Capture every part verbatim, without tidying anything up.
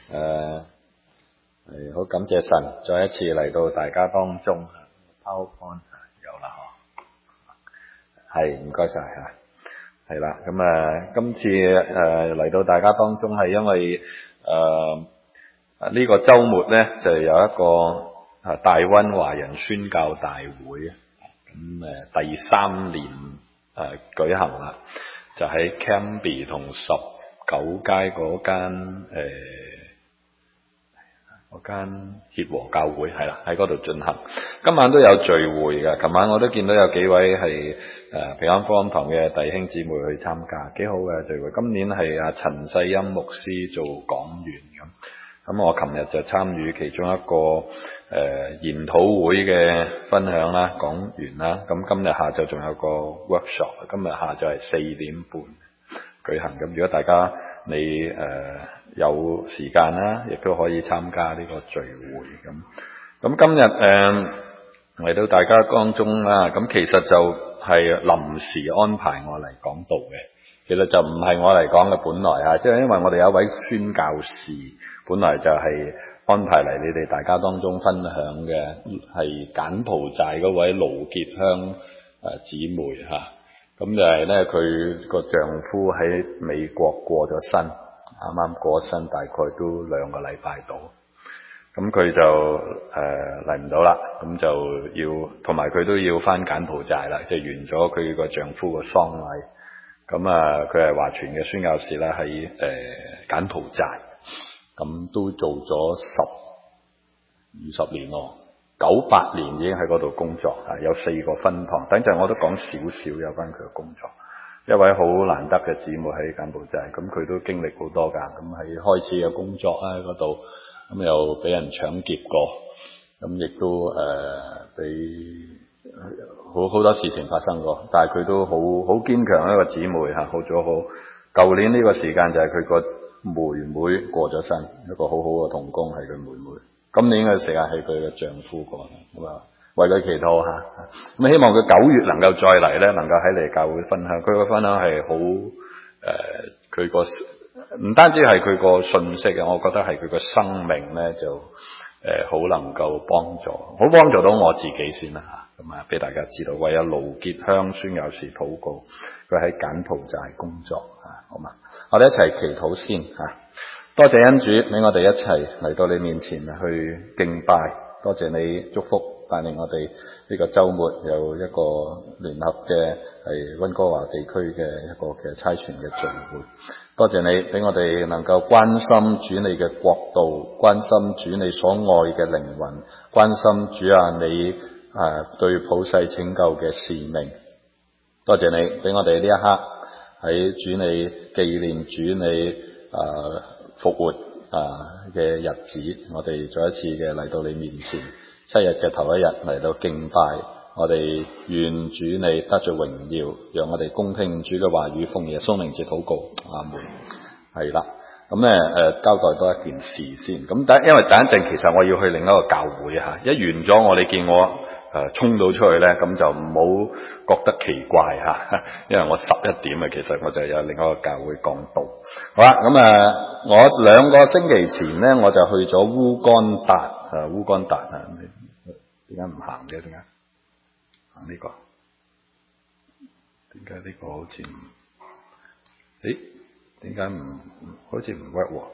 誒係好感謝神，再一次嚟到大家當中。PowerPoint 有啦嗬，係唔該晒嚇，係啦。咁啊，今次誒嚟到大家當中係因為誒呢個週末咧就有一個啊大溫華人宣教大會，咁誒第三年誒舉行啦，就喺 Cambie 同十九街嗰間誒。嗰間協和教會係啦，喺嗰度進行。今晚都有聚會嘅，琴晚我都見到有幾位係誒平安福音堂嘅弟兄姊妹去參加，幾好嘅聚會。今年係阿陳世欽牧師做講員咁，咁我琴日就參與其中一個誒、呃、研討會嘅分享啦，講完啦。咁今日下晝仲有個 workshop， 今日下晝係四點半舉行。咁如果大家你誒、呃有時間啦，亦都可以參加呢個聚會咁。咁今日誒嚟到大家當中啦，咁其實就係臨時安排我嚟講道嘅。其實就唔係我嚟講嘅本來啊，即係因為我哋有一位宣教士，本來就係安排嚟你哋大家當中分享嘅，係柬埔寨嗰位盧傑香誒姊妹嚇。咁就係咧，佢個丈夫喺美國過咗身。啱啱過身，大概都兩個禮拜到，咁佢就誒嚟唔到啦，咁就要同埋佢都要返柬埔寨啦，即係完咗佢個丈夫個喪禮。咁啊，佢係華傳嘅宣教士啦，喺誒、呃、柬埔寨，咁都做咗十二十年咯，九八年已經喺嗰度工作，有四個分堂。等陣我都講少少有關佢嘅工作。一位好難得嘅姊妹喺柬埔寨，咁佢都經歷好多㗎，咁喺開始嘅工作喺嗰度，咁又俾人搶劫過，咁亦都誒俾好好多事情發生過，但係佢都好好堅強一個姊妹嚇，好咗好。舊年呢個時間就係佢個妹妹過咗身，一個好好嘅同工係佢妹妹。今年嘅時間係佢嘅丈夫過身，咁啊。為佢祈禱吓，咁希望佢九月能夠再嚟咧，能夠喺嚟教會分享。佢個分享係好誒，佢個唔單止係佢個信息嘅，我覺得係佢個生命咧就誒好、呃、能夠幫助，好幫助到我自己先啦吓。咁啊，俾大家知道，為阿盧傑香宣教士禱告，佢喺柬埔寨工作吓，好嘛？我哋一齊祈禱先吓。多謝恩主，俾我哋一齊嚟到你面前去敬拜，多謝你祝福。帶領我哋呢個週末有一個聯合嘅係溫哥華地區嘅一個嘅差傳嘅聚會。多謝你俾我哋能夠關心主你嘅國度，關心主你所愛嘅靈魂，關心主啊你啊對普世拯救嘅使命。多謝你俾我哋呢一刻喺主你紀念主你啊復活啊嘅日子，我哋再一次嘅嚟到你面前。七日嘅頭一日嚟到敬拜，我哋願主你得着榮耀，讓我哋恭聽主嘅話語，奉耶穌名字禱告，阿門。係啦，咁咧誒交代多一件事先。咁第因為第一陣其實我要去另一個教會嚇，一完咗我哋見我誒、呃、衝到出去咧，咁就唔好覺得奇怪嚇，因為我十一點啊，其實我就有另一個教會講道。好啦，咁啊，我兩個星期前咧我就去咗烏干達誒烏干達啊。點解唔行嘅？點解行呢個？點解呢個好似唔？誒？點解唔？好似唔 work 喎？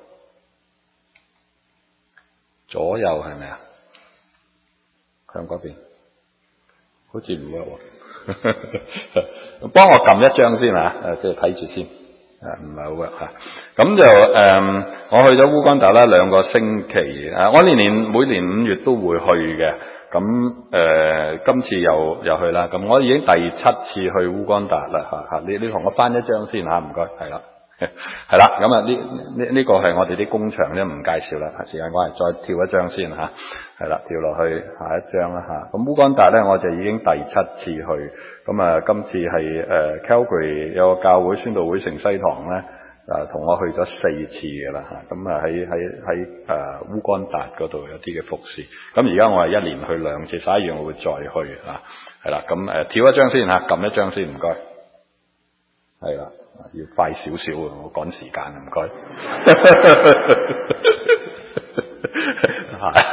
左右係咪啊？向嗰邊，好似唔 work 喎。幫我撳一張先啊！誒，即係睇住先。誒，唔係好 work 嚇。咁就誒、嗯，我去咗烏干達啦，兩個星期。誒，我年年每年五月都會去嘅。咁誒、呃，今次又又去啦。咁我已經第七次去烏干達啦嚇嚇。你你同我翻一張先嚇，唔該。係啦，係啦。咁啊，呢呢呢個係我哋啲工場咧，唔介紹啦。時間關係，再跳一張先嚇。係啦，跳落去下一張啦嚇。咁烏干達咧，我就已經第七次去。咁啊，今次係誒、呃、Calgary 有個教會宣道會城西堂咧。誒同我去咗四次嘅啦嚇，咁啊喺喺喺誒烏干達嗰度有啲嘅服侍，咁而家我係一年去兩次，十一月我會再去嚇，係啦，咁誒跳一張先嚇，撳一張先唔該，係啦，要快少少啊，我趕時間唔該，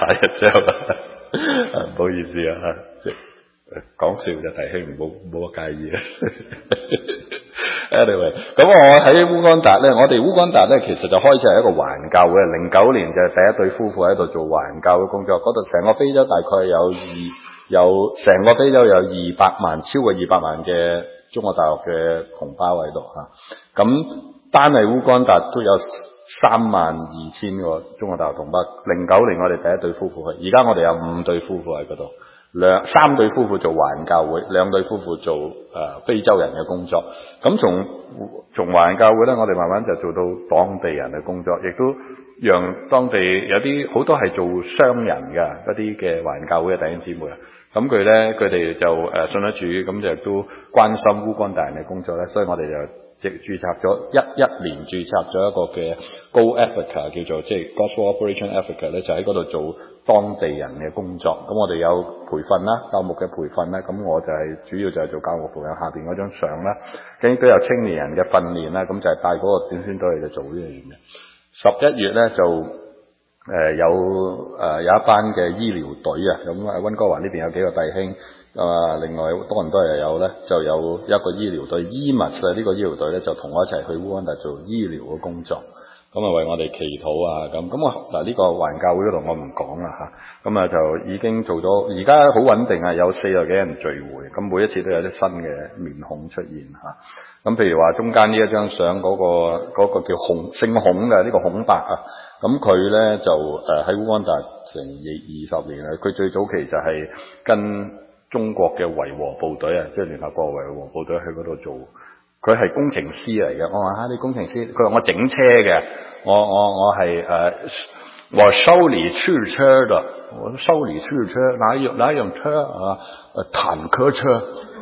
廿日之後，唔好意思啊，即係講笑就弟兄，冇冇乜介意啊。Anyway， 咁我喺烏干達咧，我哋烏干達咧其實就開始係一個環教會，零九年就係第一對夫婦喺度做環教會工作，嗰度成個非洲大概有二有成個非洲有二百萬，超過二百萬嘅中國大陸嘅同胞喺度嚇，咁單係烏干達都有三萬二千個中國大陸同胞。零九年我哋第一對夫婦去，而家我哋有五對夫婦喺嗰度。兩三對夫婦做華人教會，兩對夫婦做誒、呃、非洲人嘅工作。咁從從華人教會咧，我哋慢慢就做到當地人嘅工作，亦都讓當地有啲好多係做商人嘅嗰啲嘅華人教會嘅弟兄姊妹啊。咁佢咧佢哋就誒、呃、信得主，咁就都關心烏干達人嘅工作咧，所以我哋就即係註冊咗一一年註冊咗一個嘅 Go Africa 叫做即係 Gospel Operation Africa 咧，就喺嗰度做當地人嘅工作。咁我哋有培訓啦，教牧嘅培訓啦。咁我就係主要就係做教牧培訓，下邊嗰張相啦，跟住都有青年人嘅訓練啦。咁就係帶嗰個短宣隊嚟做呢樣嘢嘅。十一月咧就誒、呃、有誒、呃、有一班嘅醫療隊啊。咁喺溫哥華呢邊有幾個弟兄。啊！另外多倫多又有咧，就有一個醫療隊 E M A S 啊，呢個醫療隊咧就同我一齊去烏干達做醫療嘅工作，咁啊為我哋祈禱啊咁。咁啊嗱呢個華人教會嗰度我唔講啦嚇，咁啊就已經做咗，而家好穩定啊，有四十幾人聚會，咁每一次都有啲新嘅面孔出現嚇。咁譬如話中間呢一張相嗰個嗰個叫孔姓孔嘅呢個孔伯啊，咁佢咧就誒喺烏干達成二二十年啦，佢最早期就係跟中國嘅維和部隊啊，即係聯合國維和部隊去嗰度做，佢係工程師嚟嘅。我話嚇你工程師，佢話我整車嘅，我我我係誒，我修理汽車嘅，我修理汽車，哪樣哪樣車啊？誒坦克車，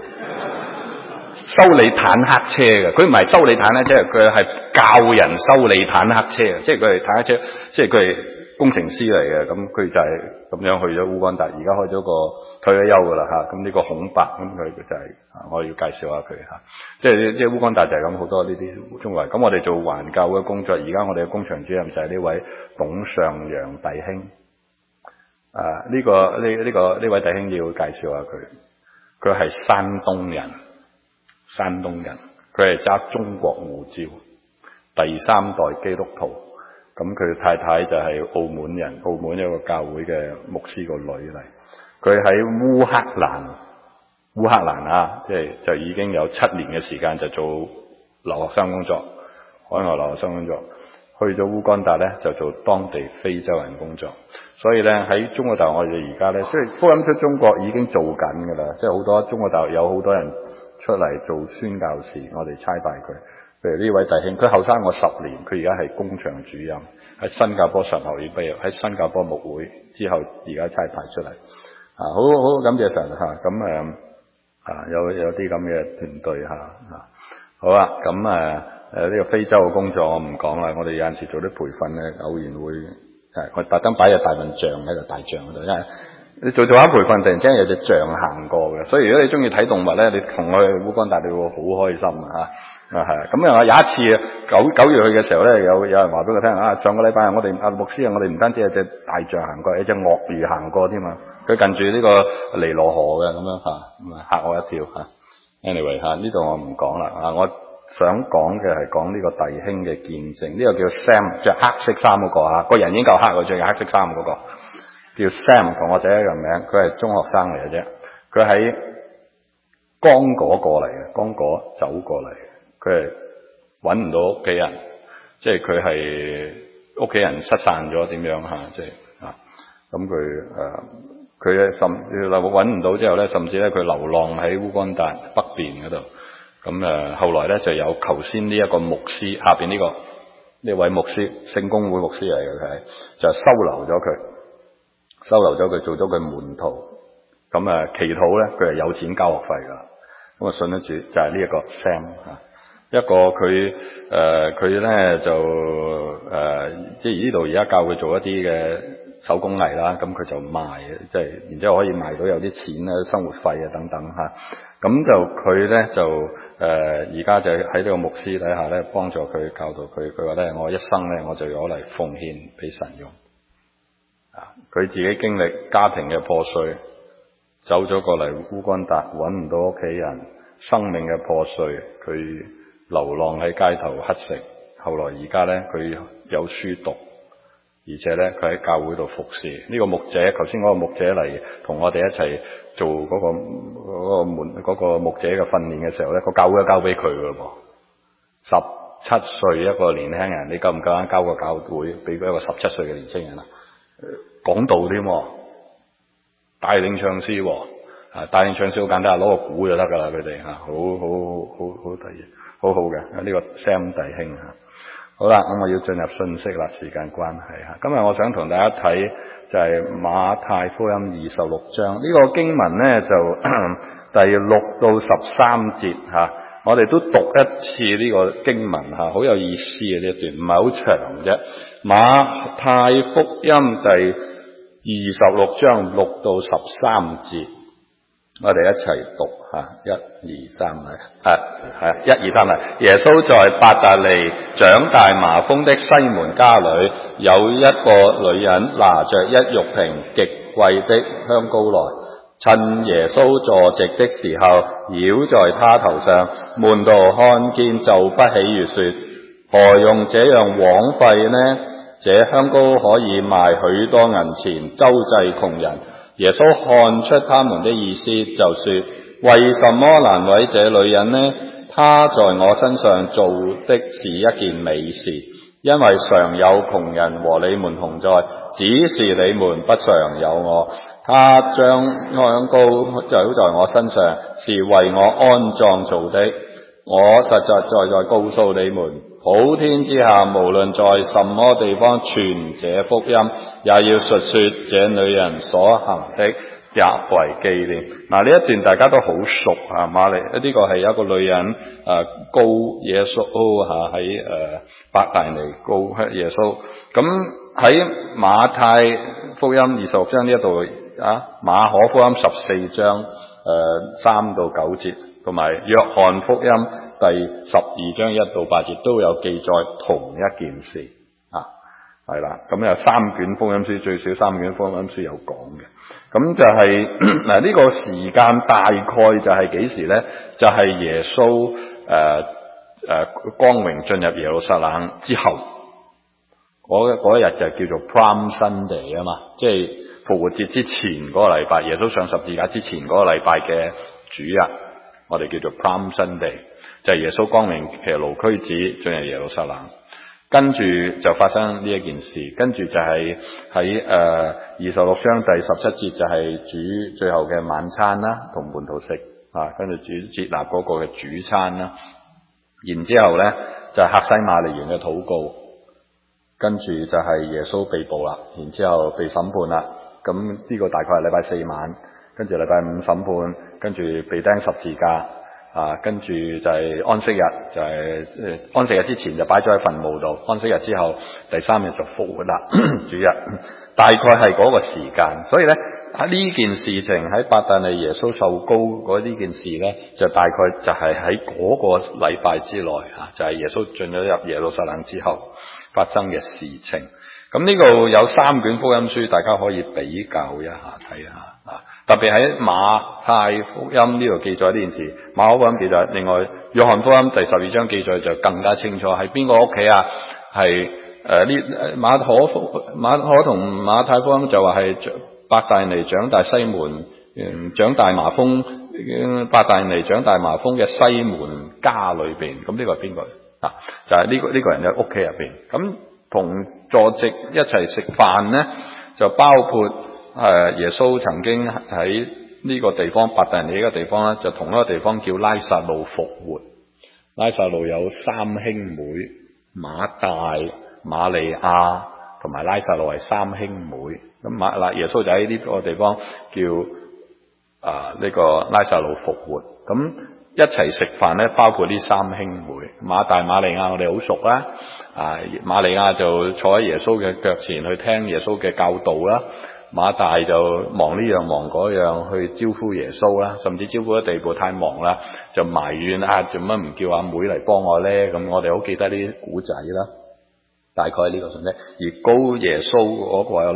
修理坦克車嘅，佢唔係修理坦克車，佢係教人修理坦克車，即係佢係坦克車，即係佢係工程師嚟嘅。咁佢就係咁樣去咗烏干達，而家開咗個退咗休噶啦嚇。咁呢個孔伯，咁佢就係、是、我要介紹下佢嚇。即係即係烏干達就係咁好多呢啲中國人。咁我哋做環教嘅工作，而家我哋嘅工場主任就係呢位董尚陽弟兄。啊，呢、這個呢呢、這個呢位弟兄要介紹下佢。佢係山東人，山東人，佢係揸中國護照，第三代基督徒。咁佢太太就係澳門人，澳門一個教會嘅牧師個女嚟。佢喺烏克蘭，烏克蘭啊，即係就已經有七年嘅時間就做留學生工作，海外留學生工作。去咗烏干達咧就做當地非洲人工作。所以咧喺中國大陸我哋而家咧，即係福音出中國已經做緊㗎啦，即係好多中國大陸有好多人出嚟做宣教士，我哋差派佢。譬如呢位弟兄，佢後生我十年，佢而家係工場主任，喺新加坡神學院畢業，喺新加坡牧會之後，而家差派出嚟。啊，好好感謝神嚇，咁誒啊有有啲咁嘅團隊嚇啊，好啊，咁誒誒呢個非洲嘅工作我唔講啦，我哋有陣時做啲培訓咧，偶然會誒我特登擺隻大笨象喺度，大象嗰度，因為你做做下培訓，突然之間有隻象行過嘅，所以如果你中意睇動物咧，你同我去烏干達，你會好開心啊！啊係，咁啊有一次九九月去嘅時候咧，有有人話俾我聽啊，上個禮拜我哋阿牧師啊，我哋唔單止有隻大象行過，有隻鱷魚行過添嘛，佢近住呢個尼羅河嘅咁樣嚇，咁啊嚇我一跳嚇。Anyway 嚇，呢度我唔講啦啊，我想講嘅係講呢個弟兄嘅見證，呢個叫 Sam， 著黑色衫嗰個嚇，個人已經夠黑，著黑色衫嗰個叫 Sam， 同我仔一樣名，佢係中學生嚟嘅啫，佢喺剛果過嚟嘅，剛果走過嚟。佢係揾唔到屋企人，即係佢係屋企人失散咗點樣嚇，即係啊，咁佢誒佢咧甚至揾唔到之後咧，甚至咧佢流浪喺烏干達北邊嗰度，咁誒後來咧就有頭先呢一個牧師下邊呢、這個呢位牧師聖公會牧師嚟嘅，佢係就收留咗佢，收留咗佢做咗佢門徒，咁誒祈禱咧佢係有錢交學費㗎，咁啊信得住就係呢一個 Sam 嚇。一個佢誒佢咧就誒、呃、即係呢度而家教佢做一啲嘅手工藝啦，咁佢就賣，即係然之後可以賣到有啲錢啊、生活費啊等等嚇。咁就佢咧就誒而家就喺呢個牧師底下咧幫助佢教導佢，佢話咧我一生咧我就攞嚟奉獻俾神用。 啊，佢自己經歷家庭嘅破碎，走咗過嚟烏干達，揾唔到屋企人，生命嘅破碎，佢流浪喺街頭乞食。後來而家咧，佢有書讀，而且咧佢喺教會度服侍。呢、這個牧者，頭先嗰個牧者嚟同我哋一齊做嗰、那個嗰、那個門嗰、那個牧者嘅訓練嘅時候咧，個教會都交俾佢㗎噃。十七歲一個年輕人，你夠唔夠膽交個教會俾一個十七歲嘅年輕人啊？講道添，帶領唱詩喎，啊帶領唱詩好簡單，攞個鼓就得噶啦，佢哋吓，好好好好得意，好好嘅呢個 Sam 弟兄吓。好啦，咁我要進入信息啦，時間關係吓。今日我想同大家睇就係馬太福音二十六章呢、這個經文咧，就第六到十三節吓。我哋都讀一次呢個經文吓，好有意思嘅呢一段，唔係好長啫。馬太福音第二十六章六到十三節，我哋一齊讀吓，一二三嚟，係係一二三嚟。耶穌在伯大尼長大麻風的西門家裏，有一個女人拿着一玉瓶極貴的香膏來。趁耶穌坐席的時候，澆在他頭上，門徒看見就不喜悅，說：何用這樣枉費呢？這香膏可以賣許多銀錢，周濟窮人。耶穌看出他們的意思，就說：為什麼難為這女人呢？她在我身上做的是一件美事，因為常有窮人和你們同在，只是你們不常有我。他將香膏就在我身上，是為我安葬做的。我實實在在告訴你們，普天之下無論在什麼地方傳這福音，也要述說這女人所行的，也為紀念。嗱，呢一段大家都好熟啊，馬利呢個係一個女人誒告耶穌吓，喺誒伯大尼告耶穌。咁喺馬太福音二十六章呢一度。啊，馬可福音十四章誒三到九節，同埋約翰福音第十二章一到八節都有記載同一件事啊，係啦，咁有三卷福音書，最少三卷福音書有講嘅。咁就係嗱呢個時間大概就係幾時咧？就係、是、耶穌誒誒光榮進入耶路撒冷之後，嗰嗰一日就叫做 Palm Sunday 啊嘛，即係復活節之前嗰個禮拜，耶穌上十字架之前嗰個禮拜嘅主日，我哋叫做 Palm Sunday， 就係耶穌光榮騎驢駒子進入耶路撒冷，跟住就發生呢一件事，跟住就係喺誒二十六章第十七節就係主最後嘅晚餐啦，同門徒食啊，跟住主接納嗰個嘅主餐啦，然之後咧就係客西馬尼園嘅禱告，跟住就係耶穌被捕啦，然之後被審判啦。咁呢個大概係禮拜四晚，跟住禮拜五審判，跟住被釘十字架，啊，跟住就係安息日，就係、是、安息日之前就擺咗喺墳墓度，安息日之後第三日就復活啦，主日，大概係嗰個時間。所以咧喺呢件事情喺伯大尼耶穌受膏嗰呢件事咧，就大概就係喺嗰個禮拜之內啊，就係、是、耶穌進咗入耶路撒冷之後發生嘅事情。咁呢度有三卷福音書，大家可以比較一下睇下啊。特別喺馬太福音呢度記載呢件事，馬可福音記載，另外約翰福音第十二章記載就更加清楚，係邊個屋企啊？係誒呢馬可福馬可同馬太福音就話係伯大尼長大西門，嗯長大麻風，伯大尼長大麻風嘅西門家裏邊。咁呢個係邊個啊？就係、是、呢、這個呢、這個人嘅屋企入邊。咁同坐席一齊食飯呢，就包括誒、呃、耶穌曾經喺呢個地方伯大尼呢個地方咧，就同一個地方叫拉撒路復活。拉撒路有三兄妹，馬大、馬利亞同埋拉撒路係三兄妹。咁馬嗱耶穌就喺呢個地方叫啊呢、呃這個拉撒路復活。咁一齊食飯咧，包括呢三兄妹，馬大、馬利亞我哋好熟啦。啊，馬利亞就坐喺耶穌嘅腳前去聽耶穌嘅教導啦。馬大就忙呢樣忙嗰樣去招呼耶穌啦，甚至招呼嘅地步太忙啦，就埋怨啊，做乜唔叫阿妹嚟幫我咧？咁我哋好記得呢啲古仔啦，大概呢個信息。而高耶穌嗰個咧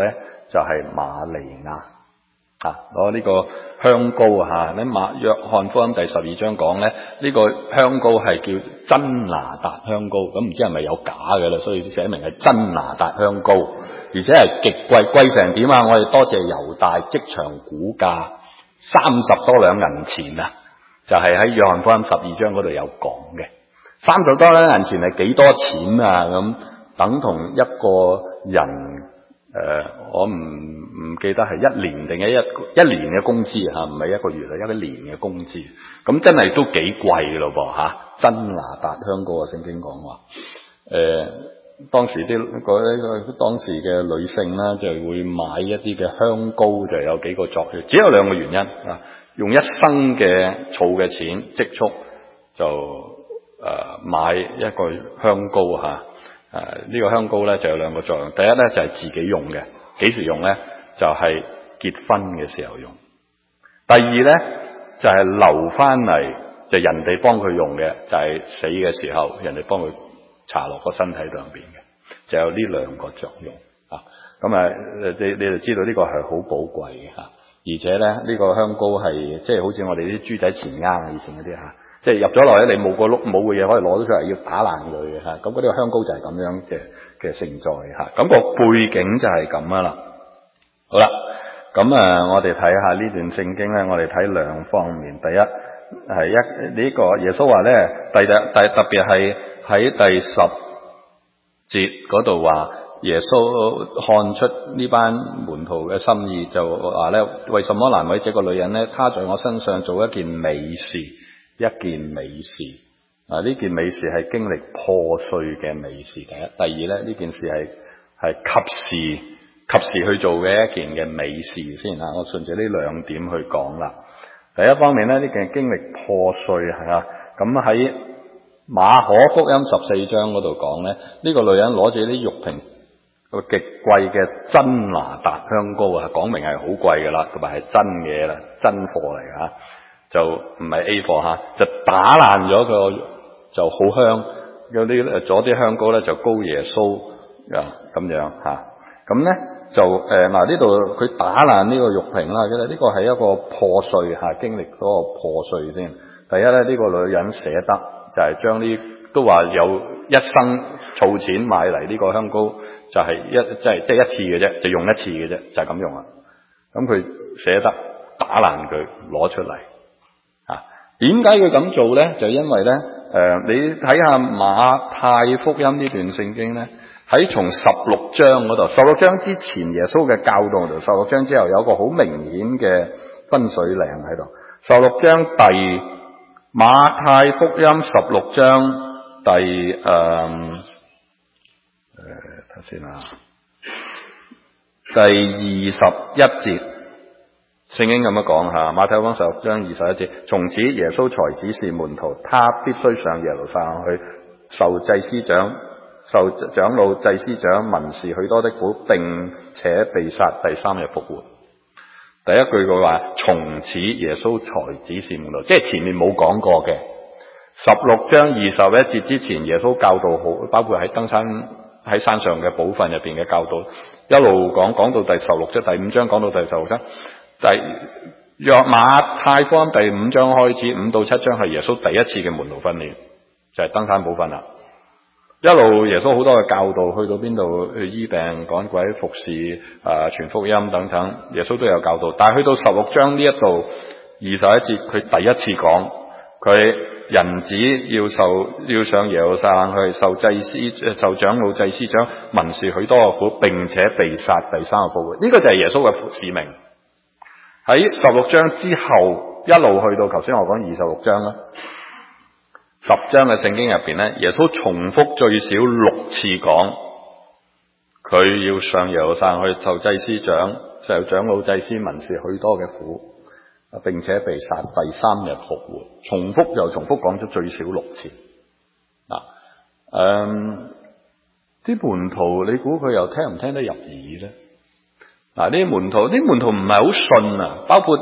就係瑪利亞啊，攞呢個香膏啊，你馬約翰福音第十二章講咧，呢個香膏係叫真拿達香膏，咁唔知係咪有假嘅啦，所以寫明係真拿達香膏，而且係極貴，貴成點啊？我哋多謝猶大即場估價三十多兩銀錢啊，就係喺約翰福音十二章嗰度有講嘅。三十多兩銀錢係幾多錢啊？咁等同一個人。誒、呃，我唔唔記得係一年定係一一年嘅工資嚇，唔係一個月啊，一個年嘅工資。咁真係都幾貴咯噃嚇！真拿達香膏啊，聖經講話，誒、呃、當時啲嗰啲當時嘅女性啦，就會買一啲嘅香膏，就有幾個作用，只有兩個原因啊，用一生嘅儲嘅錢積蓄就誒、呃、買一個香膏嚇。誒、啊，呢、這個香膏咧就有兩個作用。第一咧就係、是、自己用嘅，幾時用咧？就係、是、結婚嘅時候用。第二咧就係、是、留翻嚟，就人哋幫佢用嘅，就係、是、死嘅時候人哋幫佢搽落個身體上邊嘅，就有呢兩個作用啊。咁啊，你你就知道呢個係好寶貴嘅吓，而且咧呢、這個香膏係即係好似我哋啲豬仔錢罌以前嗰啲吓。即係入咗落咧，你冇個碌冇嘅嘢可以攞到出嚟，要打爛佢嘅嚇。咁嗰啲香膏就係咁樣嘅嘅盛載嚇。咁、那個背景就係咁啊啦。好啦，咁啊，我哋睇下呢段聖經咧，我哋睇兩方面。第一係一呢、這個耶穌話咧，第第特別係喺第十節嗰度話，耶穌看出呢班門徒嘅心意，就話咧，為什麼難為這個女人咧？她在我身上做一件美事。一件美事啊！呢件美事係經歷破碎嘅美事。第一，第二咧，呢件事係係及時及時去做嘅一件嘅美事先啊！我順住呢兩點去講啦。第一方面咧，呢件經歷破碎係啊，咁喺馬可福音十四章嗰度講咧，呢、這個女人攞住啲玉瓶個極貴嘅真拿達香膏啊，講明係好貴噶啦，同埋係真嘢啦，真貨嚟噶。就唔係 A 貨嚇，就打爛咗個就好香，有啲左啲香膏咧就膏耶穌啊咁樣嚇。咁咧就誒嗱呢度佢打爛呢個玉瓶啦，其實呢個係一個破碎嚇，經歷嗰個破碎先。第一咧，呢、這個女人捨得就係將呢都話有一生儲錢買嚟呢個香膏，就係、是、一即係即係一次嘅啫，就用一次嘅啫，就係、是、咁用啦。咁佢捨得打爛佢攞出嚟。點解佢咁做咧？就因為咧，誒、呃，你睇下馬太福音呢段聖經咧，喺從十六章嗰度，十六章之前耶穌嘅教導度，十六章之後有一個好明顯嘅分水嶺喺度。十六章第馬太福音十六章第誒誒睇先啦，第二十一節。聖經咁樣講吓，馬太福音十六章二十一節，從此耶穌才指示門徒，他必須上耶路撒冷去，受祭司長、受長老、祭司長、文士許多的苦，並且被殺，第三日復活。第一句佢話，從此耶穌才指示門徒，即係前面冇講過嘅。十六章二十一節之前，耶穌教導好，包括喺登山喺山上嘅部分入邊嘅教導，一路講講到第十六章，第五章講到第十六章。第約馬太福音第五章開始，五到七章係耶穌第一次嘅門徒訓練，就係、是、登山寶訓啦。一路耶穌好多嘅教導，去到邊度去醫病、趕鬼、服侍、啊、呃、傳福音等等，耶穌都有教導。但係去到十六章呢一度二十一節，佢第一次講佢人子要受要上耶路撒冷去受祭司、受長老、祭司長、文士許多嘅苦，並且被殺，第三日復活。呢、這個就係耶穌嘅使命。喺十六章之後一路去到頭先我講二十六章啦，十章嘅聖經入邊咧，耶穌重複最少六次講佢要上耶路撒冷去受祭司長、受長老、祭司、文士許多嘅苦，並且被殺，第三日復活。重複又重複講咗最少六次。嗱、嗯，誒，啲門徒你估佢又聽唔聽得入耳咧？嗱，呢啲門徒，啲門徒唔係好信啊，包括誒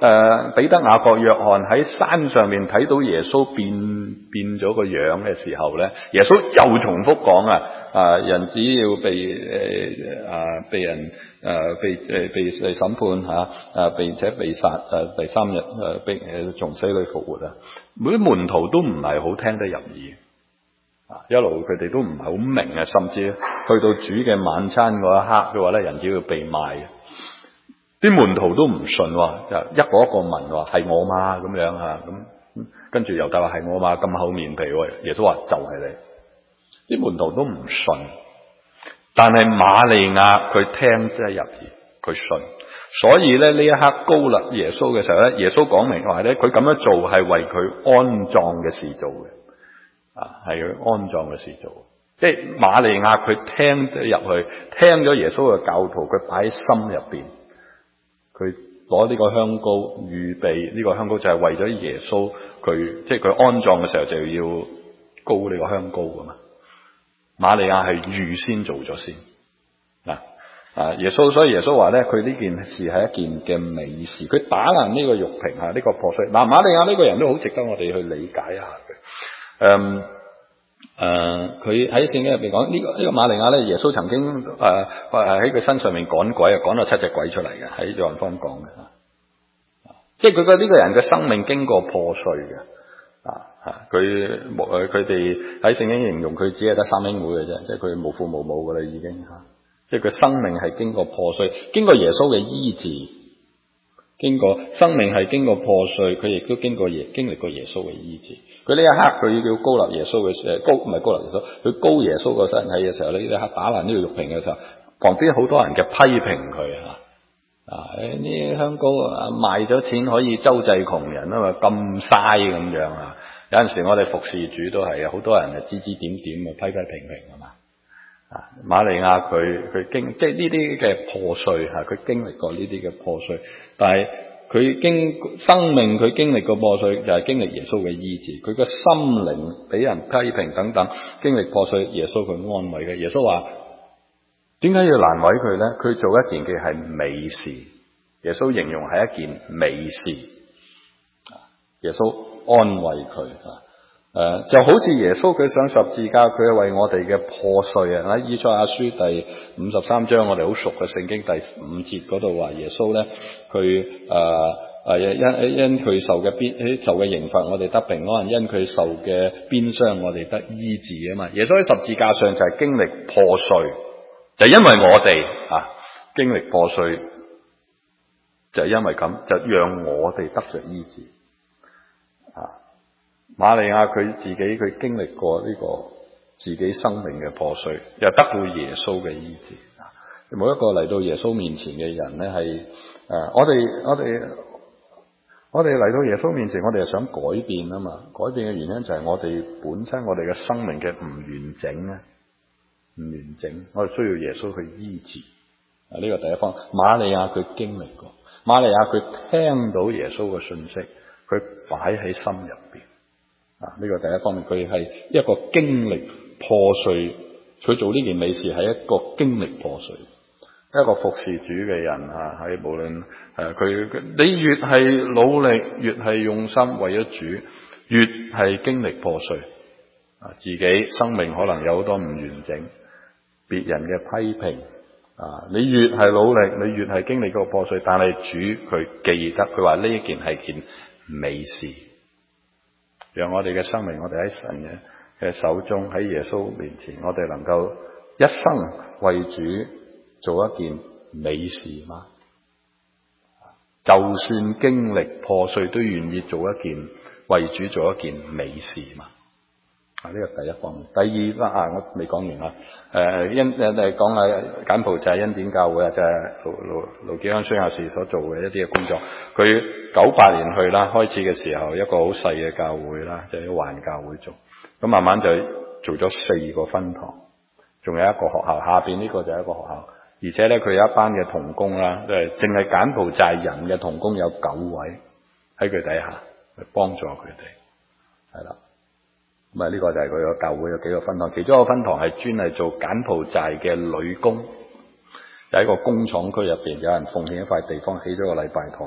誒彼得、雅各、約翰喺山上面睇到耶穌變變咗個樣嘅時候咧，耶穌又重複講啊，啊人只要被誒啊被人誒被誒被被審判嚇，啊並且被殺，誒第三日誒被誒從死裏復活啊！每啲門徒都唔係好聽得入耳。一路佢哋都唔係好明啊，甚至去到主嘅晚餐嗰一刻嘅話咧，人只要被賣，啲門徒都唔信，就一個一個問話係我嘛咁樣吓，咁跟住猶大話係我嘛，咁厚面皮，耶穌話就係你，啲門徒都唔信，但係瑪利亞佢聽得入耳，佢信，所以咧呢一刻膏立耶穌嘅時候咧，耶穌講明話咧，佢咁樣做係為佢安葬嘅事做嘅。啊，係佢安葬嘅事做，即係瑪利亞佢聽咗入去，聽咗耶穌嘅教導，佢擺喺心入邊，佢攞呢個香膏預備呢個香膏就係為咗耶穌，佢即係佢安葬嘅時候就要膏呢個香膏噶嘛。瑪利亞係預先做咗先，嗱啊耶穌，所以耶穌話咧，佢呢件事係一件嘅美事，佢打爛呢個玉瓶啊，呢個破碎。嗱，瑪利亞呢個人都好值得我哋去理解一下嘅。誒、嗯、誒，佢喺聖經入邊講呢個呢、這個瑪利亞咧，耶穌曾經誒誒喺佢身上面趕鬼啊，趕到七隻鬼出嚟嘅，喺約翰福音講嘅，即係佢個呢個人嘅生命經過破碎嘅，啊吓，佢冇誒，佢哋喺聖經形容佢只係得三兄妹嘅啫，即係佢無父無母噶啦已經吓，即係佢生命係經過破碎，經過耶穌嘅醫治，經過生命係經過破碎，佢亦都經過耶經歷過耶穌嘅醫治。佢呢一刻佢要膏立耶穌嘅誒，膏唔係膏立耶穌，佢膏耶穌個身體嘅時候，呢一刻打爛呢個玉瓶嘅時候，旁邊好多人嘅批評佢吓，啊誒呢香膏啊賣咗錢可以周濟窮人啊嘛，咁嘥咁樣啊！有陣時我哋服侍主都係啊，好多人啊指指點點啊，批批評評啊嘛。啊瑪利亞佢佢經即係呢啲嘅破碎吓，佢經歷過呢啲嘅破碎，但係。佢經生命，佢經歷過破碎，就係、是、經歷耶穌嘅醫治。佢嘅心靈俾人批評等等，經歷破碎，耶穌佢安慰嘅。耶穌話：點解要難為佢咧？佢做一件嘅係美事。耶穌形容係一件美事。耶穌安慰佢啊，誒就好似耶穌佢上十字架，佢係為我哋嘅破碎啊！喺以賽亞書第五十三章，我哋好熟嘅聖經第五節嗰度話，耶穌咧佢誒誒因因佢受嘅鞭受嘅刑罰，我哋得平安；因佢受嘅鞭傷，我哋得醫治啊嘛！耶穌喺十字架上就係經歷破碎，就係、因為我哋啊經歷破碎，就係、係、因為咁，就讓我哋得着醫治啊！瑪利亞佢自己佢經歷過呢個自己生命嘅破碎，又得到耶穌嘅醫治。每一個嚟到耶穌面前嘅人咧，係誒我哋我哋我哋嚟到耶穌面前，我哋係想改變啊嘛。改變嘅原因就係我哋本身我哋嘅生命嘅唔完整啊，唔完整，我哋需要耶穌去醫治。啊，呢個第一方，瑪利亞佢經歷過，瑪利亞佢聽到耶穌嘅信息，佢擺喺心入邊。啊！呢個第一方面，佢係一個經歷破碎，佢做呢件美事係一個經歷破碎，一個服侍主嘅人啊，係無論誒佢，你越係努力，越係用心為咗主，越係經歷破碎啊！自己生命可能有好多唔完整，別人嘅批評啊，你越係努力，你越係經歷個破碎，但係主佢記得，佢話呢一件係件美事。讓我哋嘅生命，我哋喺神嘅嘅手中，喺耶穌面前，我哋能夠一生為主做一件美事嗎？就算經歷破碎，都願意做一件為主做一件美事嗎？啊，呢個第一方面。第二啊，我未講完啊。誒、呃，恩誒誒，講下柬埔寨恩典教會啊，就係盧盧盧紀安宣教士所做嘅一啲嘅工作。佢九八年去啦，開始嘅時候一個好細嘅教會啦，就喺環教會做。咁慢慢就做咗四個分堂，仲有一個學校，下邊呢個就係一個學校。而且咧，佢有一班嘅同工啦，即係淨係柬埔寨人嘅同工有九位喺佢底下去幫助佢哋，係啦。咁啊，呢個就係佢個教會有幾個分堂，其中一個分堂係專係做柬埔寨嘅女工，就喺個工廠區入邊，有人奉獻一塊地方起咗個禮拜堂，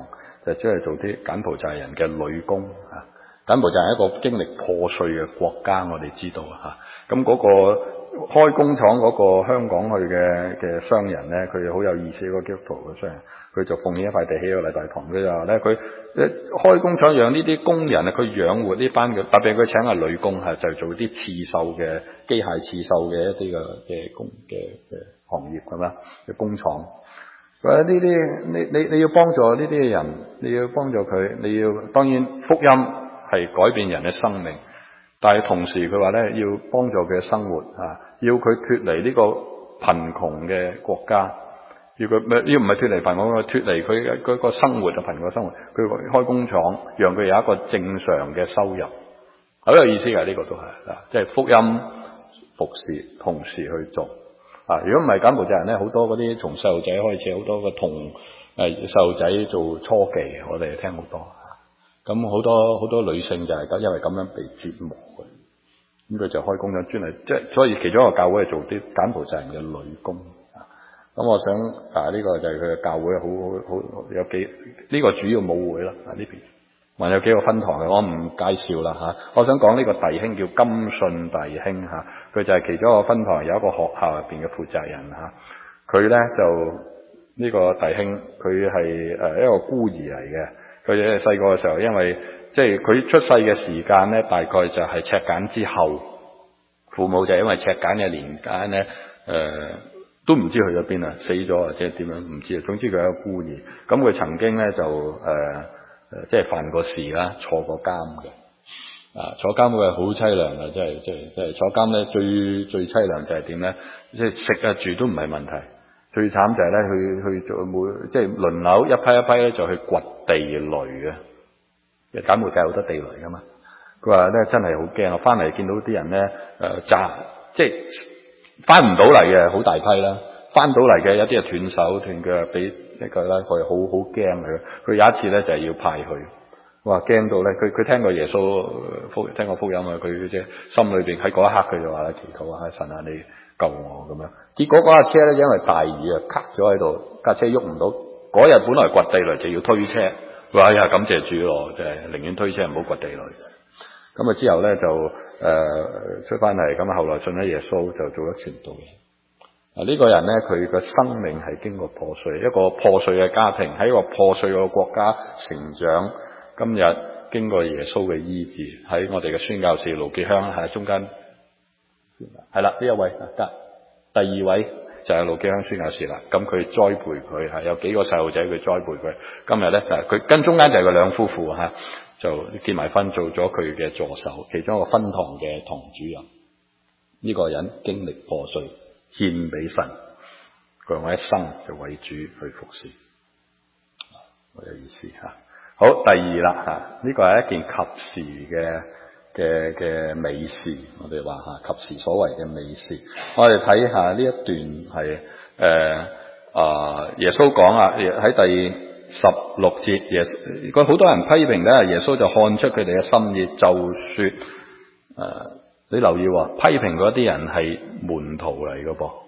就即係做啲柬埔寨人嘅女工啊。柬埔寨係一個經歷破碎嘅國家，我哋知道啊。咁嗰個開工廠嗰個香港去嘅嘅商人咧，佢好有意思，個基督徒嘅商人，佢就奉獻一塊地起個禮拜堂。佢就話咧，佢開工廠養呢啲工人啊，佢養活呢班嘅，特別佢請係女工係就做啲刺繡嘅機械刺繡嘅一啲嘅嘅工嘅嘅行業咁啦嘅工廠。佢話呢啲你你你要幫助呢啲嘅人，你要幫助佢，你要當然福音係改變人嘅生命。但係同時佢話咧，要幫助佢嘅生活啊，要佢脫離呢個貧窮嘅國家，要佢要唔係脫離貧窮，脫離佢嗰個生活嘅貧窮生活。佢開工廠，讓佢有一個正常嘅收入，好有意思嘅呢、這個都係啊，即係福音服侍同時去做啊。如果唔係柬埔寨人咧，好多嗰啲從細路仔開始，好多個同誒細路仔做初期，我哋聽好多。咁好多好多女性就係咁，因為咁樣被折磨嘅，咁佢就開工廠專係，即係所以其中一個教會係做啲柬埔寨人嘅女工啊。咁我想啊，呢、這個就係佢嘅教會，好好好有幾呢、這個主要母會啦啊，呢邊還有幾個分堂嘅，我唔介紹啦嚇。我想講呢個弟兄叫金信弟兄嚇，佢就係其中一個分堂，有一個學校入邊嘅負責人嚇。佢咧就呢、這個弟兄，佢係誒一個孤兒嚟嘅。佢細個嘅時候，因為即係佢出世嘅時間咧，大概就係赤柬之後，父母就因為赤柬嘅年間咧，誒、呃、都唔知去咗邊啊，死咗或者點樣唔知啊。總之佢係一個孤兒。咁佢曾經咧就誒誒、呃、即係犯過事啦，坐過監嘅。啊，坐監會係好凄涼啊！即係即係即係坐監咧，最最凄涼就係點咧？即係食啊住都唔係問題。最慘就係咧，去去做每即係輪流一批一批咧，就去掘地雷啊！柬埔寨好多地雷噶嘛。佢話咧真係好驚啊！翻嚟見到啲人咧誒炸，即係翻唔到嚟嘅好大批啦。翻到嚟嘅有啲係斷手斷腳，俾一個咧佢好好驚佢。佢有一次咧就係要派去，哇驚到咧！佢佢聽過耶穌福聽過福音啊！佢即係心裏邊喺嗰一刻佢就話咧祈禱啊，神啊你救我咁樣。結果嗰架車咧因為大雨啊，卡咗喺度，架車喐唔到。嗰日本來掘地雷就要推車，佢話哎呀感謝主咯，即係寧願推車唔好掘地雷。咁啊之後咧就誒、呃、出翻嚟，咁啊後來信咗耶穌就做咗傳道人。啊呢個人咧佢嘅生命係經過破碎，一個破碎嘅家庭喺一個破碎嘅國家成長。今日經過耶穌嘅醫治，喺我哋嘅宣教士盧傑香喺中間，係啦呢一位得。第二位就係盧傑香宣教士啦，咁佢栽培佢係有幾個細路仔佢栽培佢。今日咧佢跟中間就係佢兩夫婦嚇，就結埋婚做咗佢嘅助手，其中一個分堂嘅堂主任。呢、這個人經歷破碎，獻俾神，佢用一生就為主去服侍，好有意思嚇。好，第二啦嚇，呢個係一件及時嘅嘅嘅美事，我哋話嚇及時所謂嘅美事。我哋睇下呢一段係誒啊耶穌講啊，喺第十六節，耶穌佢好多人批評咧，耶穌就看出佢哋嘅心意，就説誒、呃、你留意喎，批評嗰啲人係門徒嚟嘅噃，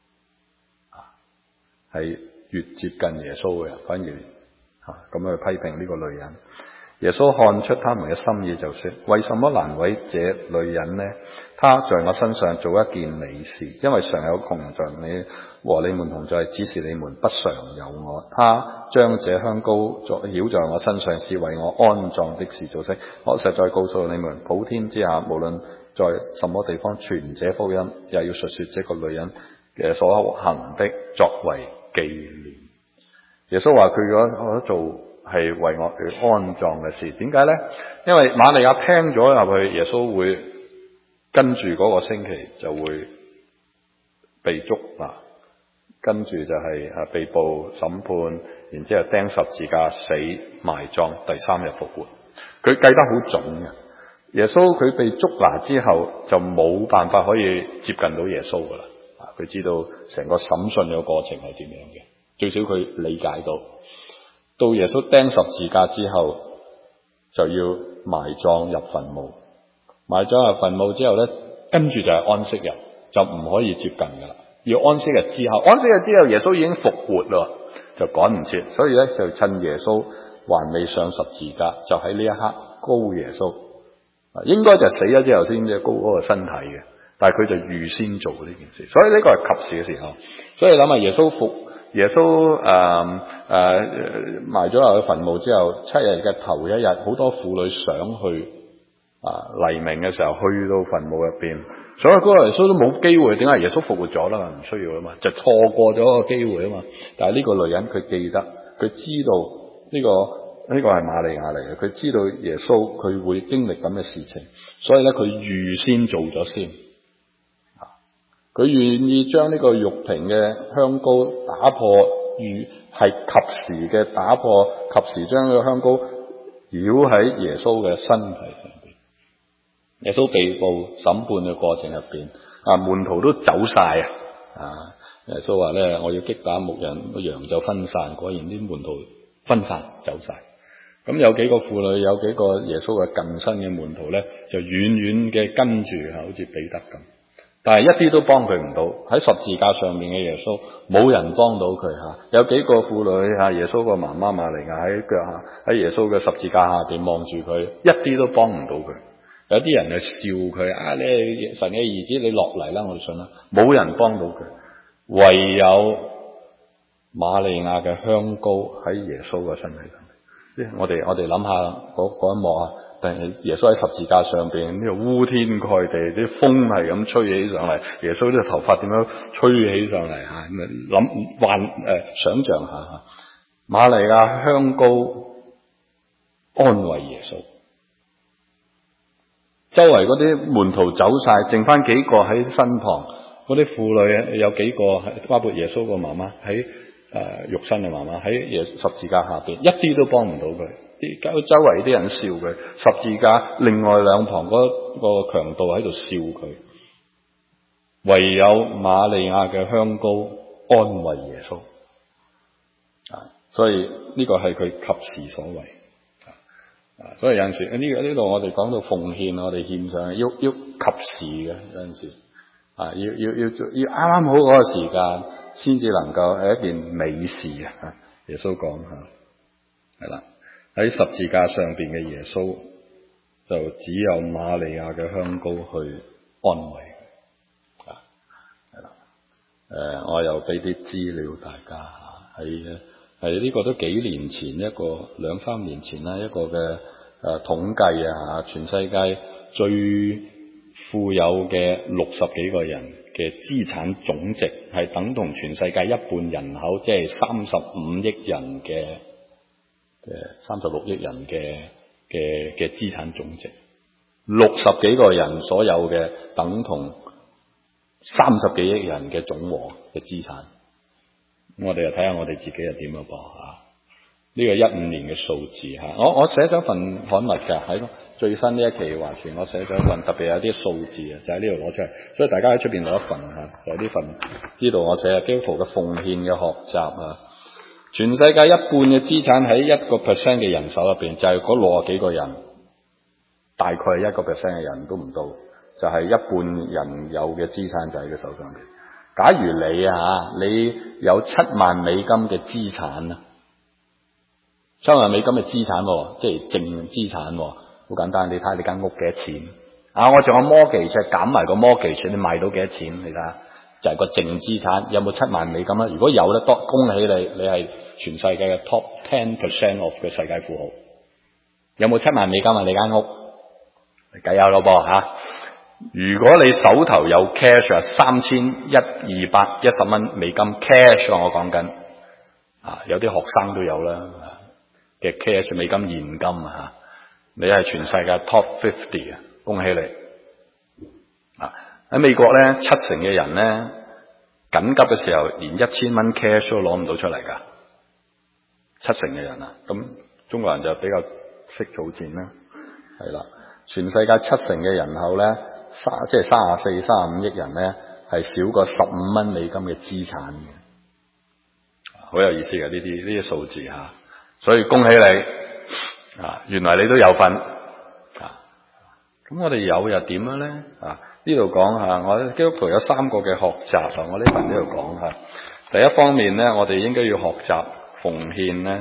係越接近耶穌嘅人反而。咁樣去批評呢個女人。耶穌看出他們嘅心意，就說：為什麼難為這女人呢？她在我身上做一件美事，因為常有同在你和你們同在，只是你們不常有我。她將這香膏澆在我身上，是為我安葬的事做的。我實在告訴你們，普天之下，無論在什麼地方傳這福音，也要述說這個女人嘅所行的，作為紀念。耶穌話佢嗰做係為我去安葬嘅事，點解咧？因為瑪利亞聽咗入去，耶穌會跟住嗰個星期就會被捉啊，跟住就係啊被捕審判，然之後釘十字架死埋葬，第三日復活。佢計得好準嘅。耶穌佢被捉拿之後就冇辦法可以接近到耶穌噶啦，啊佢知道成個審訊嘅過程係點樣嘅。最少佢理解到，到耶穌釘十字架之後，就要埋葬入墳墓。埋葬入墳墓之後咧，跟住就係安息日，就唔可以接近噶啦。要安息日之後，安息日之後耶穌已經復活啦，就趕唔切。所以咧就趁耶穌還未上十字架，就喺呢一刻膏耶穌。應該就死咗之後先至膏嗰個身體嘅，但係佢就預先做呢件事，所以呢個係及時嘅時候。所以諗下耶穌復耶穌誒誒埋咗落去墳墓之後，七日嘅頭一日，好多婦女想去啊黎明嘅時候去到墳墓入邊，所以嗰個耶穌都冇機會。點解耶穌復活咗啦？唔需要啊嘛，就錯過咗個機會啊嘛。但係呢個女人佢記得，佢知道呢個。呢個係瑪利亞嚟嘅，佢知道耶穌佢會經歷咁嘅事情，所以咧佢預先做咗先。佢願意將呢個玉瓶嘅香膏打破，預係及時嘅打破，及時將呢個香膏繞喺耶穌嘅身體上邊。耶穌被捕審判嘅過程入邊，啊門徒都走晒啊！啊耶穌話咧，我要擊打牧人，個羊就分散。果然啲門徒分散走晒。咁有幾個婦女，有幾個耶穌嘅近身嘅門徒咧，就遠遠嘅跟住，好似彼得咁，但係一啲都幫佢唔到。喺十字架上面嘅耶穌，冇人幫到佢吓。有幾個婦女吓，耶穌個媽媽瑪利亞喺腳下，喺耶穌嘅十字架下邊望住佢，一啲都幫唔到佢。有啲人就笑佢啊，你係神嘅兒子，你落嚟啦，我哋信啦。冇人幫到佢，唯有瑪利亞嘅香膏喺耶穌嘅身體上。我哋我哋諗下嗰一幕啊，但係耶穌喺十字架上邊，呢個烏天蓋地，啲風係咁吹起上嚟，耶穌啲頭髮點樣吹起上嚟吓？諗幻誒，想象下吓，瑪利亞香膏安慰耶穌，周圍嗰啲門徒走晒，剩翻幾個喺身旁，嗰啲婦女有幾個，包括耶穌個媽媽喺。誒、呃，肉身嘅媽媽喺耶十字架下邊，一啲都幫唔到佢。啲周周圍啲人笑佢，十字架另外兩旁嗰個強盜喺度笑佢。唯有瑪利亞嘅香膏安慰耶穌。啊，所以呢個係佢及時所為。啊，所以有陣時呢個呢度我哋講到奉獻，我哋獻上要要及時嘅，有陣時啊，要要要要啱啱好嗰個時間。先至能夠係一件美事啊！耶穌講吓，係啦，喺十字架上邊嘅耶穌就只有瑪利亞嘅香膏去安慰佢啊，係啦，誒、呃，我又俾啲資料大家吓，係係呢個都幾年前一個兩三年前啦，一個嘅誒、呃、統計啊，全世界最富有嘅六十幾個人嘅資產總值係等同全世界一半人口，即係三十五億人嘅嘅三十六億人嘅嘅嘅資產總值，六十幾個人所有嘅等同三十幾億人嘅總和嘅資產。我哋又睇下我哋自己係點樣噃吓？呢個一五年嘅數字吓，我我寫咗份刊物㗎，喺最新呢一期華傳，我寫咗一份，特別有啲數字啊，就喺呢度攞出嚟，所以大家喺出邊攞一份吓，就係呢份呢度我寫嘅基督徒嘅奉獻嘅學習啊。全世界一半嘅資產喺一個 percent 嘅人手入邊，就係嗰六十幾個人，大概係一個 percent 嘅人都唔到，就係一半人有嘅資產就喺佢手上邊。假如你啊，你有七萬美金嘅資產啊。七萬美金嘅資產，即係淨資產，好簡單。你睇下你間屋幾多錢啊？我仲有 mortgage，減埋個 mortgage，你賣到幾多錢？你睇下，就係、是、個淨資產有冇七萬美金啊？如果有咧，多恭喜你，你係全世界嘅 top ten percent of 嘅世界富豪。有冇七萬美金啊？你間屋計有咯噃吓。如果你手頭有 cash 啊，三千一二百一十蚊美金 cash 啊，我講緊啊，有啲學生都有啦。嘅 cash 美金現金啊，你係全世界 top fifty 啊，恭喜你啊！喺美國咧，七成嘅人咧，緊急嘅時候連一千蚊 cash 都攞唔到出嚟噶，七成嘅人啊，咁中國人就比較識儲錢啦，係啦，全世界七成嘅人口咧，三即係三十四、三十五億人咧，係少過十五蚊美金嘅資產嘅，好有意思嘅呢啲呢啲數字吓。所以恭喜你啊！原來你都有份啊！咁我哋有又點樣咧？啊，呢度講下，我基督徒有三個嘅學習啊！我呢份呢度講下。第一方面咧，我哋應該要學習奉獻咧，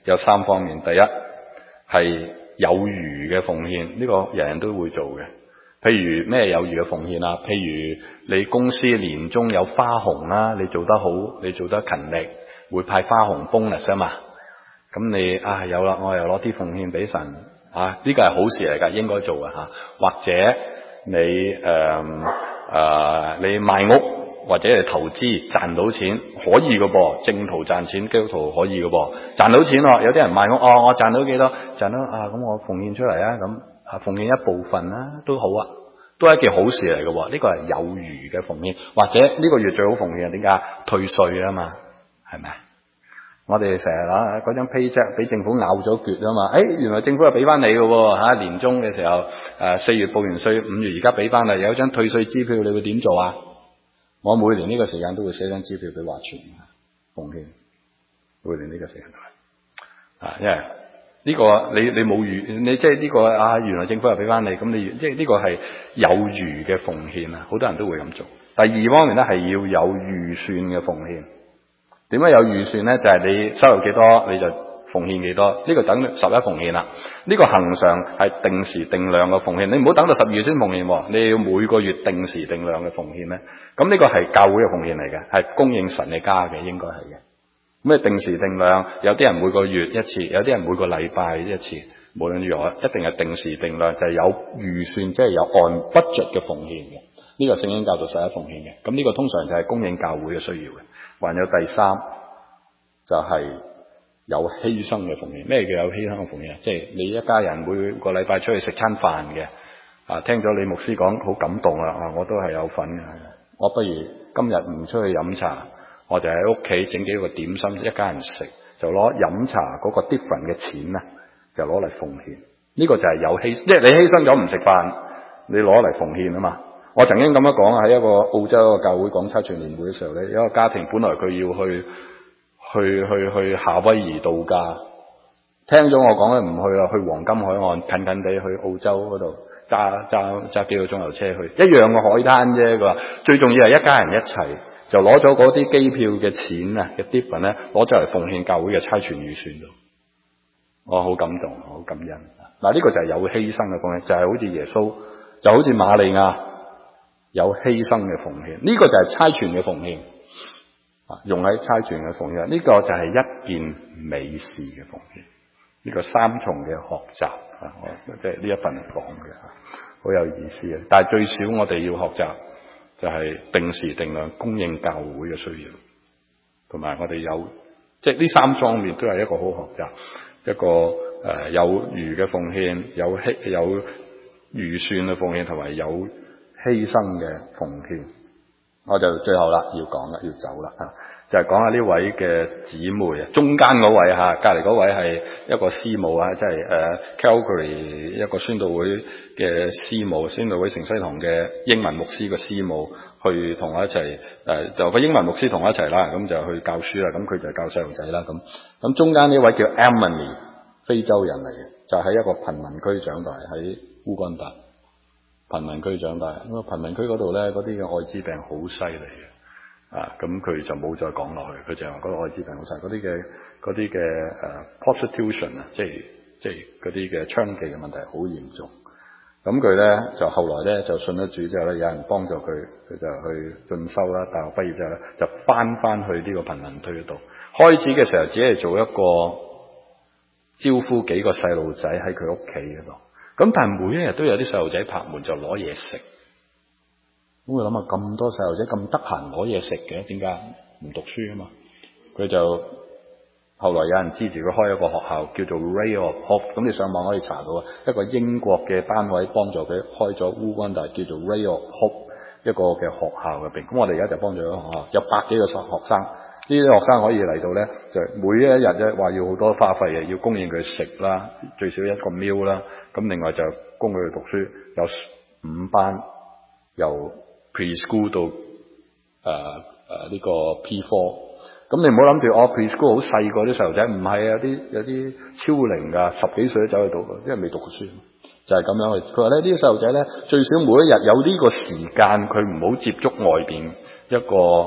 有三方面。第一係有餘嘅奉獻，呢個人人都會做嘅。譬如咩有餘嘅奉獻啊？譬如你公司年終有花紅啦，你做得好，你做得勤力，會派花紅 bonus 啊嘛。咁你啊有啦，我又攞啲奉獻俾神啊，呢個係好事嚟㗎，應該做嘅嚇。或者你誒誒、呃呃、你賣屋或者係投資賺到錢可以嘅噃，正途賺錢基督徒可以嘅噃，賺到錢咯。有啲人賣屋哦，我賺到幾多？賺到啊，咁我奉獻出嚟啊，咁啊奉獻一部分啦，都好啊，都係一件好事嚟嘅喎。呢個係有餘嘅奉獻，或者呢個月最好奉獻點解？退稅啊嘛，係咪？我哋成日攞嗰張 paycheck 俾政府咬咗橛啊嘛，誒、哎、原來政府又俾翻你嘅喎嚇，年終嘅時候誒四月報完稅，五月而家俾翻你，有一張退稅支票，你會點做啊？我每年呢個時間都會寫張支票俾華傳奉獻，每年呢個時間都係啊，因為呢個你你冇預，你即係呢個啊原來政府又俾翻你，咁你即係呢個係有餘嘅奉獻啊，好多人都會咁做。第二方面咧係要有預算嘅奉獻。點解有預算咧？就係、是、你收入幾多你就奉獻幾多，呢、這個等於十一奉獻啦。呢、這個恆常係定時定量嘅奉獻，你唔好等到十二月先奉獻，你要每個月定時定量嘅奉獻咧。咁呢個係教會嘅奉獻嚟嘅，係供應神嘅家嘅，應該係嘅。咩定時定量？有啲人每個月一次，有啲人每個禮拜一次。無論如何，一定係定時定量，就係、是、有預算，即、就、係、是、有按 budget 嘅奉獻嘅。呢、這個聖經教導十一奉獻嘅。咁呢個通常就係供應教會嘅需要嘅。還有第三就係、是、有犧牲嘅奉獻。咩叫有犧牲嘅奉獻啊？即係你一家人每個禮拜出去食餐飯嘅，啊聽咗你牧師講好感動啦，啊我都係有份嘅。我不如今日唔出去飲茶，我就喺屋企整幾個點心，一家人食，就攞飲茶嗰個 different 嘅錢啊，就攞嚟奉獻。呢、這個就係有犧，即係你犧牲咗唔食飯，你攞嚟奉獻啊嘛。我曾經咁樣講啊，喺一個澳洲一個教會講差傳年會嘅時候咧，有一個家庭本來佢要去去去去夏威夷度假，聽咗我講咧唔去啦，去黃金海岸近近地去澳洲嗰度揸揸揸幾個鐘頭車去，一樣嘅海灘啫。佢話最重要係一家人一齊，就攞咗嗰啲機票嘅錢啊嘅 difference 咧，攞咗嚟奉獻教會嘅差傳預算度。我好感動，好感恩。嗱、這、呢個就係有犧牲嘅奉獻，就係、是、好似耶穌，就好似瑪利亞。有犧牲嘅奉獻，呢、這個就係差傳嘅奉獻，啊，用喺差傳嘅奉獻，呢、這個就係一件美事嘅奉獻，呢、這個三重嘅學習啊，我即係呢一份講嘅，好有意思啊！但係最少我哋要學習就係定時定量供應教會嘅需要，同埋我哋有即係呢三方面都係一個好學習，一個誒、呃、有餘嘅奉獻，有希有預算嘅奉獻，同埋有犧牲嘅奉獻。我就最後啦，要講啦，要走啦嚇，就係講下呢位嘅姊妹啊，中間嗰位嚇，隔離嗰位係一個師母啊，即係誒 Calgary 一個宣道會嘅師母，宣道會城西堂嘅英文牧師嘅師母，去同我一齊誒，就個英文牧師同我一齊啦，咁就去教書啦，咁佢就教細路仔啦，咁咁中間呢位叫 Emily， 非洲人嚟嘅，就喺一個貧民區長大，喺烏干達。貧民區長大，咁啊貧民區嗰度咧，嗰啲嘅愛滋病好犀利嘅，啊咁佢就冇再講落去，佢就話嗰個愛滋病好犀利，嗰啲嘅嗰啲嘅誒 prostitution 啊，即係即係嗰啲嘅娼妓嘅問題好嚴重。咁佢咧就後來咧就信咗主之後咧，有人幫助佢，佢就去進修啦，大學畢業之後咧就翻翻去呢個貧民區嗰度。開始嘅時候只係做一個招呼幾個細路仔喺佢屋企嗰度。咁但係每一日都有啲細路仔拍門就攞嘢食，咁佢諗下咁多細路仔咁得閒攞嘢食嘅，點解唔讀書啊嘛？佢就後來有人支持佢開一個學校叫做 Ray of Hope， 咁你上網可以查到啊，一個英國嘅單位幫助佢開咗烏干達叫做 Ray of Hope 一個嘅學校入邊。咁我哋而家就幫助咗學校，有百幾個學學生。呢啲學生可以嚟到咧，就每一日咧話要好多花費嘅，要供應佢食啦，最少一個 meal 啦。咁另外就供佢去讀書，有五班，由 preschool 到誒誒呢個 P 四。咁你唔好諗住哦 preschool 好細個啲細路仔，唔係啊，有啲有啲超齡㗎，十幾歲都走去讀，因為未讀過書，就係、是、咁樣去。佢話咧，呢啲細路仔咧最少每一日有呢個時間，佢唔好接觸外邊一個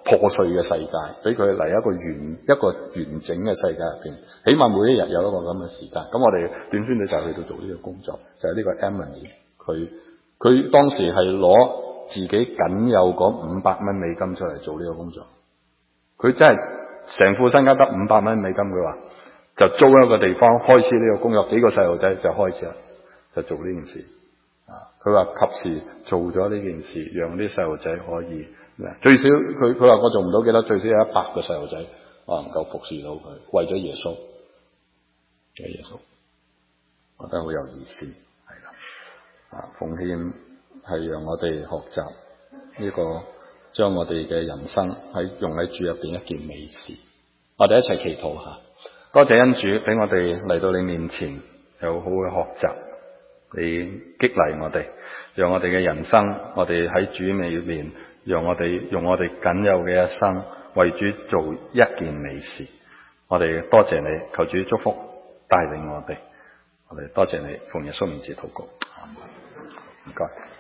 破碎嘅世界，俾佢嚟一個完一個完整嘅世界入邊，起碼每一日有一個咁嘅時間。咁我哋短宣隊就去到做呢個工作，就係、是、呢個 Emily， 佢佢當時係攞自己僅有嗰五百蚊美金出嚟做呢個工作。佢真係成副身家得五百蚊美金，佢話就租一個地方開始呢個工作，幾個細路仔就開始啦，就做呢件事。啊，佢話及時做咗呢件事，讓啲細路仔可以最少，佢佢話我做唔到幾多，最少有一百個細路仔我能夠服侍到佢，為咗耶穌，為耶穌，我覺得好有意思，係啦。啊，奉獻係讓我哋學習呢個，將我哋嘅人生喺用喺主入邊一件美事。我哋一齊祈禱下，多謝恩主俾我哋嚟到你面前，有好嘅學習，你激勵我哋，讓我哋嘅人生，我哋喺主裏面，讓我哋用我哋僅有嘅一生為主做一件美事。我哋多謝你，求主祝福帶領我哋。我哋多謝你，奉耶穌名字禱告。唔該。